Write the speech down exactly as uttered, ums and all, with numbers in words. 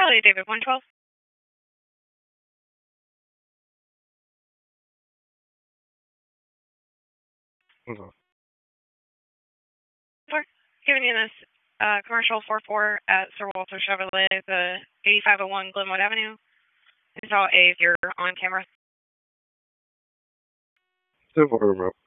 Charlie David one twelve. Mm-hmm. Four. Giving you this uh, commercial four four at Sir Walter Chevrolet, the eighty-five oh one Glenwood Avenue. It's all A if you're on camera. ten four remote.